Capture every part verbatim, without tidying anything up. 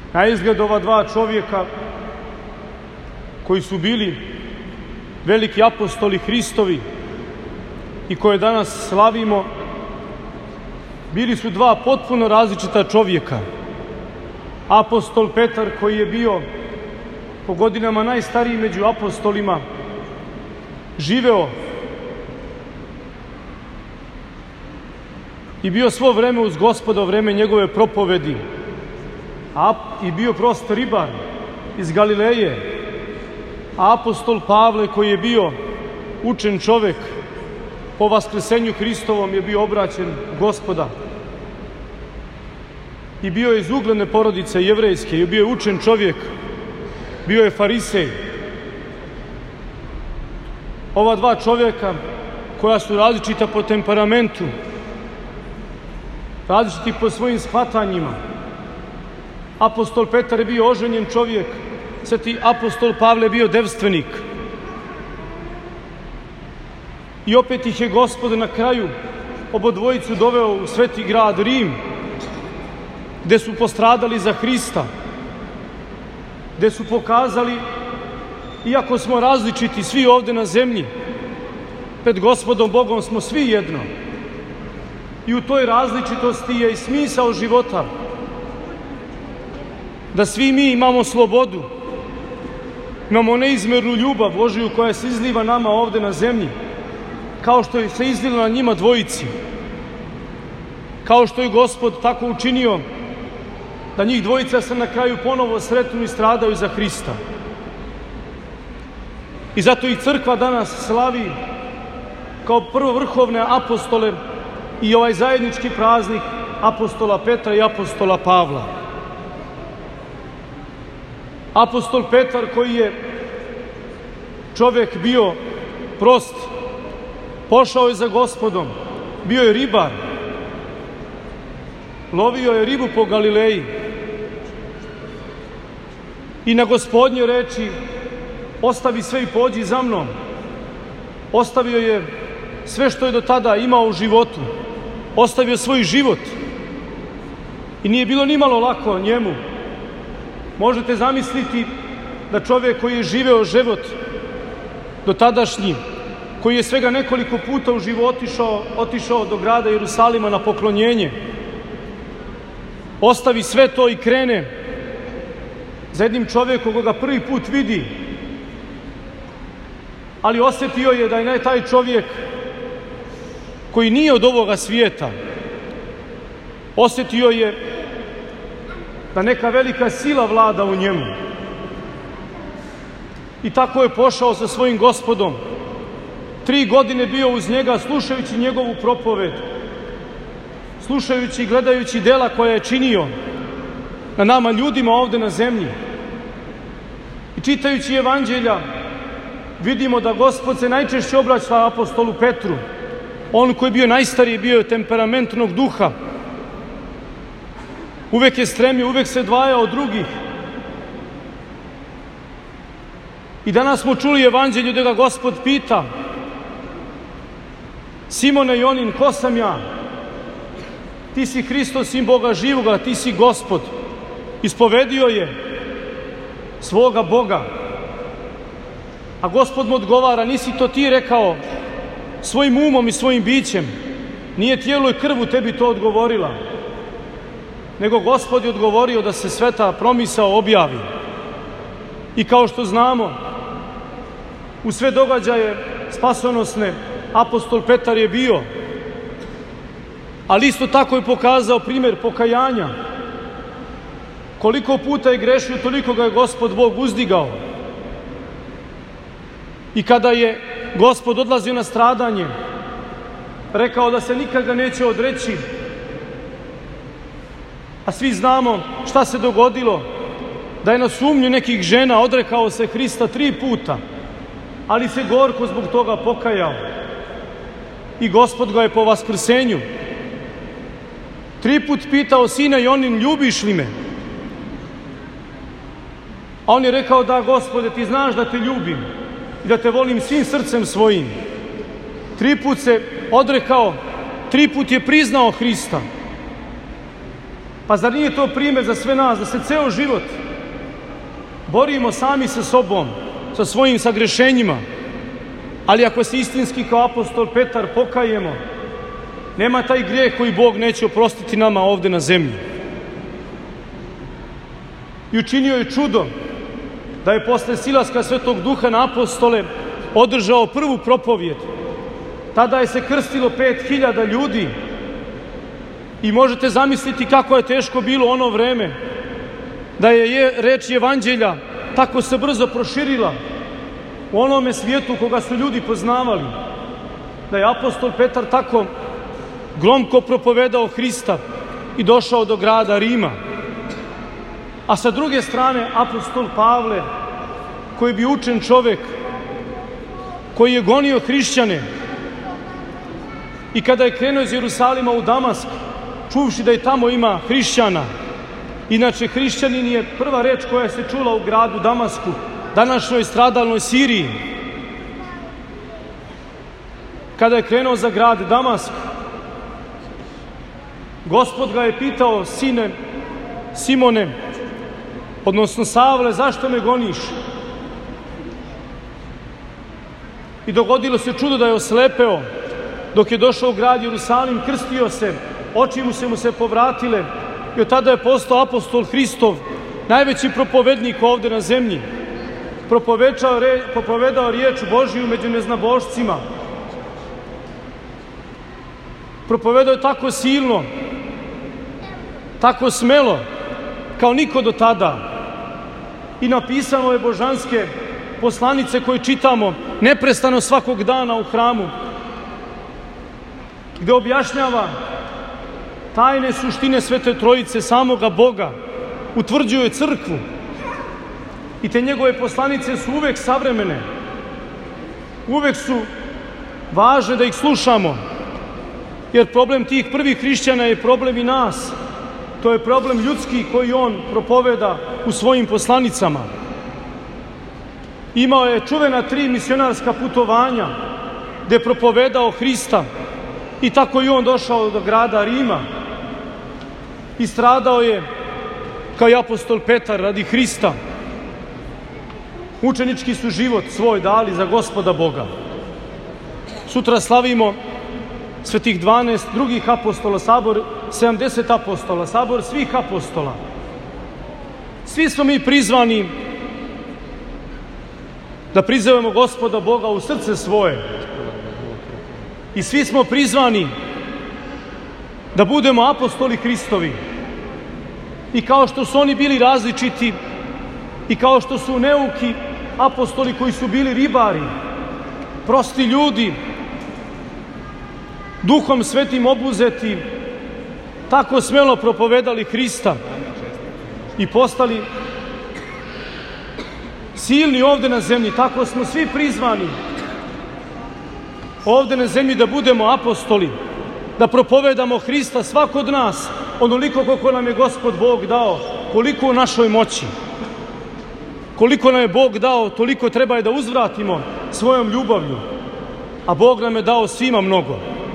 Na izgled ova dva čovjeka koji su bili veliki apostoli Hristovi i koje danas slavimo, bili su dva potpuno različita čovjeka. Apostol Petar, koji je bio po godinama najstariji među apostolima, živeo i bio svo vreme uz Gospoda, vreme njegove propovedi, a i bio prost ribar iz Galileje. A apostol Pavle, koji je bio učen čovjek, po vaskrsenju Hristovom je bio obraćen Gospoda i bio je iz ugledne porodice jevrejske i bio je učen čovjek, bio je farisej. Ova dva čovjeka koja su različita po temperamentu, različiti po svojim shvatanjima. Apostol Petar je bio oženjen čovjek, sveti apostol Pavle je bio devstvenik. I opet ih je Gospod na kraju obodvojicu doveo u sveti grad Rim, gde su postradali za Hrista, gde su pokazali, iako smo različiti svi ovde na zemlji, pred Gospodom Bogom smo svi jedno. I u toj različitosti je i smisao života, da svi mi imamo slobodu, imamo neizmernu ljubav Božiju koja se izliva nama ovde na zemlji, kao što je se izlila na njima dvojici, kao što je Gospod tako učinio da njih dvojica se na kraju ponovo sretnu i stradaju za Hrista. I zato ih crkva danas slavi kao prvovrhovne apostole i ovaj zajednički praznik apostola Petra i apostola Pavla. Apostol Petar, koji je čovjek bio prost, pošao je za Gospodom, bio je ribar, lovio je ribu po Galileji i na Gospodnje reči: ostavi sve i pođi za mnom. Ostavio je sve što je do tada imao u životu, ostavio svoj život i nije bilo ni malo lako njemu. Možete zamisliti da čovjek koji je živeo život do tadašnji, koji je svega nekoliko puta u životu otišao, otišao do grada Jerusalima na poklonjenje, ostavi sve to i krene za jednim čovjekom koga prvi put vidi, ali osjetio je da je taj čovjek koji nije od ovoga svijeta, osjetio je da neka velika sila vlada u njemu. I tako je pošao sa svojim Gospodom. Tri godine bio uz njega, slušajući njegovu propoved, slušajući i gledajući dela koja je činio na nama ljudima ovde na zemlji. I čitajući evanđelja vidimo da Gospod se najčešće obraća apostolu Petru. On koji je bio najstariji, bio je temperamentnog duha. Uvek je stremio, uvek se dvajao od drugih. I danas smo čuli evanđelju da ga Gospod pita: Simone Jonin, ko sam ja? Ti si Hristos, sin Boga živoga, ti si Gospod. Ispovedio je svoga Boga. A Gospod mu odgovara: nisi to ti rekao svojim umom i svojim bićem, nije tijelo i krv u tebi to odgovorila, nego Gospod je odgovorio da se sveta promisao objavi. I kao što znamo, u sve događaje spasonosne apostol Petar je bio, ali isto tako je pokazao primjer pokajanja. Koliko puta je grešio, toliko ga je Gospod Bog uzdigao. I kada je Gospod odlazio na stradanje, rekao da se nikada neće odreći, a svi znamo šta se dogodilo, da je na sumnju nekih žena odrekao se Hrista tri puta, ali se gorko zbog toga pokajao. I Gospod ga je po vaskrsenju tri put pitao: sine Jonin, ljubiš li me? A on je rekao: da, Gospode, ti znaš da te ljubim i da te volim svim srcem svojim. Tri put se odrekao, tri put je priznao Hrista. Pa zar nije to primjer za sve nas, da se ceo život borimo sami sa sobom, sa svojim sagrešenjima, ali ako se istinski kao apostol Petar pokajemo, nema taj grijeh koji Bog neće oprostiti nama ovde na zemlji. I učinio je čudo da je posle silaska Svetog Duha na apostole održao prvu propovjed. Tada je se krstilo pet hiljada ljudi i možete zamisliti kako je teško bilo ono vreme, da je reč evanđelja tako se brzo proširila u onome svijetu koga su ljudi poznavali, da je apostol Petar tako glomko propovedao Hrista i došao do grada Rima. A sa druge strane apostol Pavle, koji je bio učen čovek, koji je gonio hrišćane, i kada je krenuo iz Jerusalima u Damask, čuvši da i tamo ima hrišćana, inače hrišćanin je prva reč koja se čula u gradu Damasku, današnjoj stradalnoj Siriji. Kada je krenuo za grad Damask, Gospod ga je pitao: sine Simone, odnosno Savle, zašto me goniš? I dogodilo se čudo da je oslepeo. Dok je došao u grad Jerusalim, krstio se, oči mu se mu se povratile i od tada je postao apostol Hristov, najveći propovednik ovde na zemlji. Propovedao riječ Božiju među neznabošcima. Propovedao je tako silno, tako smelo, kao niko do tada. I napisano je božanske poslanice koje čitamo neprestano svakog dana u hramu, gde objašnjava tajne suštine Svete Trojice, samoga Boga, utvrđuje crkvu. I te njegove poslanice su uvek savremene, uvek su važne da ih slušamo, jer problem tih prvih hrišćana je problem i nas. To je problem ljudski koji on propoveda u svojim poslanicama. Imao je čuvena tri misionarska putovanja gde je propovedao Hrista i tako i on došao do grada Rima i stradao je kao i apostol Petar radi Hrista. Učenički su život svoj dali za Gospoda Boga. Sutra slavimo svetih dvanaest drugih apostola, sabor sedamdeset apostola, sabor svih apostola. Svi smo mi prizvani da prizovemo Gospoda Boga u srce svoje. I svi smo prizvani da budemo apostoli Hristovi. I kao što su oni bili različiti i kao što su neuki apostoli koji su bili ribari, prosti ljudi, Duhom Svetim obuzeti, tako smelo propovedali Hrista i postali silni ovde na zemlji, tako smo svi prizvani ovde na zemlji da budemo apostoli, da propovedamo Hrista, svako od nas, onoliko koliko nam je Gospod Bog dao, koliko u našoj moći. Koliko nam je Bog dao, toliko treba je da uzvratimo svojom ljubavlju, a Bog nam je dao svima mnogo.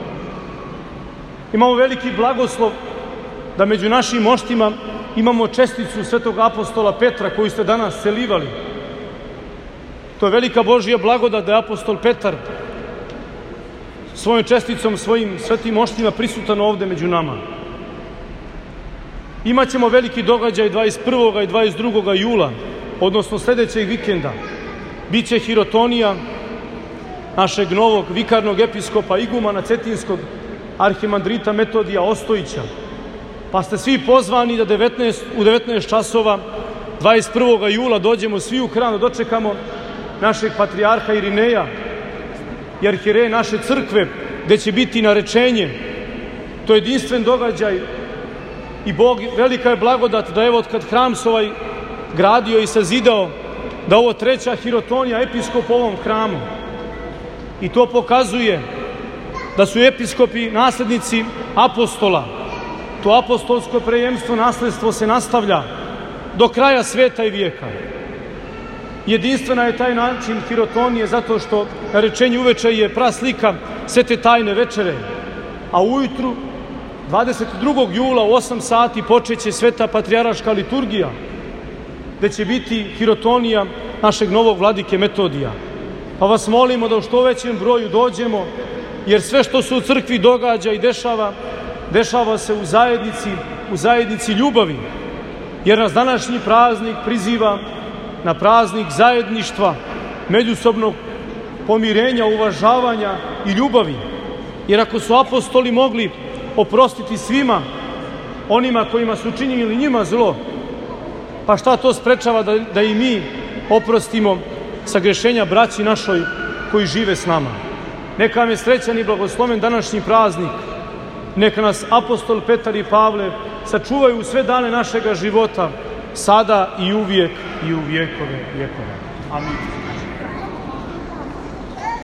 Imamo veliki blagoslov da među našim moštima imamo česticu svetog apostola Petra koju ste danas celivali. To je velika Božja blagodat da je apostol Petar svojom česticom, svojim svetim moštima prisutan ovde među nama. Imaćemo veliki događaj dvadeset prvog i dvadeset drugog jula, odnosno sljedećeg vikenda. Biće hirotonija našeg novog vikarnog episkopa igumana Cetinskog arhimandrita Metodija Ostojića. Pa ste svi pozvani da u devetnaest časova dvadeset prvog jula dođemo svi u hram da dočekamo našeg patrijarha Irineja i arhijereja naše crkve, gde će biti narečenje. To je jedinstven događaj i Bog, velika je blagodat da evo od kad hram se ovaj gradio i sazidao, da ovo treća hirotonija episkop u ovom hramu. I to pokazuje da su episkopi naslednici apostola. To apostolsko prejemstvo, nasledstvo se nastavlja do kraja sveta i vijeka. Jedinstvena je taj način hirotonije zato što narečenje uveče je praslika svete tajne večere, a ujutru dvadeset drugog jula u osam sati počeće Sveta Patrijaraška liturgija, gde će biti hirotonija našeg novog vladike Metodija. Pa vas molimo da u što većem broju dođemo, jer sve što se u crkvi događa i dešava, dešava se u zajednici, u zajednici ljubavi, jer nas današnji praznik priziva na praznik zajedništva, međusobnog pomirenja, uvažavanja i ljubavi. Jer ako su apostoli mogli oprostiti svima onima kojima su činili njima zlo, pa šta to sprečava da, da i mi oprostimo sagrešenja braći našoj koji žive s nama. Neka vam je srećan i blagosloven današnji praznik. Neka nas apostol Petar i Pavle sačuvaju u sve dane našega života, sada i uvijek i u vjekove vjekova. Amin.